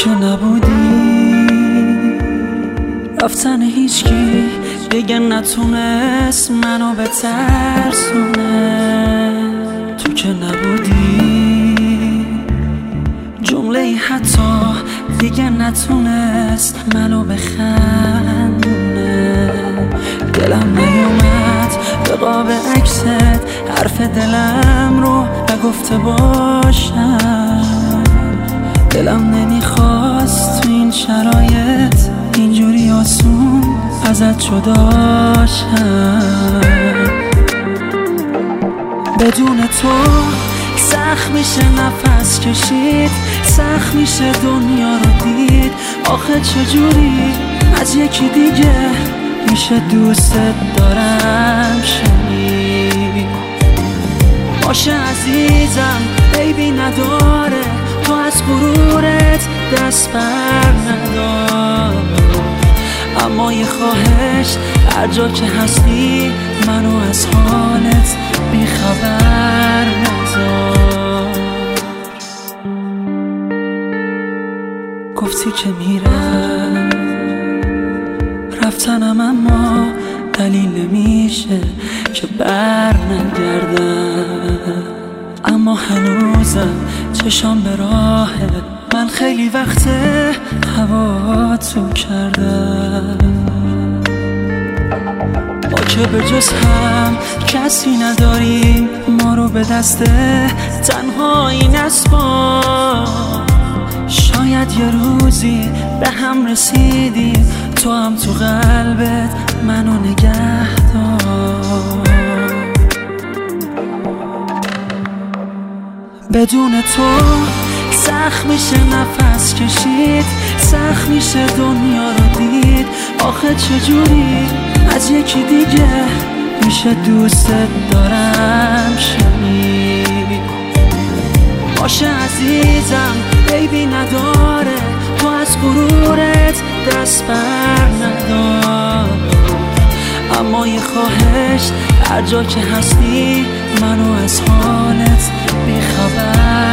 که نبودی رفتن هیچکی دیگه نتونست منو بترسونه. تو که نبودی جمله حتی دیگه نتونست منو بخندونه. دلم نیومد به قاب عکست حرف دلم رو نگفته باشم. دلم نمیخواست تو این شرایط اینجوری آسون ازت جدا شم. بدون تو سخت میشه نفس کشید، سخت میشه دنیا رو دید. آخه چجوری از یکی دیگه میشه دوستت دارم شنید؟ باشه عزیزم عیبی نداره، تو از غرورت دست بر ندار. اما یه خواهش هر جا که هستی منو از حالت بیخبر نذار. گفتی که میرم رفتنم، اما دلیل نمیشه که بر نگردم. اما هنوزم چشام به راهه، من خیلی وقته هوا تو کردم. ما که به جز هم کسی نداریم، ما رو به دست تنهایی نسپار. شاید یه روزی به هم رسیدیم، تو هم تو قلبت منو نگه دار. بدون تو سخت میشه نفس کشید، سخت میشه دنیا رو دید. آخه چجوری از یکی دیگه میشه دوستت دارم شنید؟ باشه عزیزم عیبی نداره، تو از غرورت دست بر ندار. اما یه خواهش هر جا که هستی منو از حالت بیخبر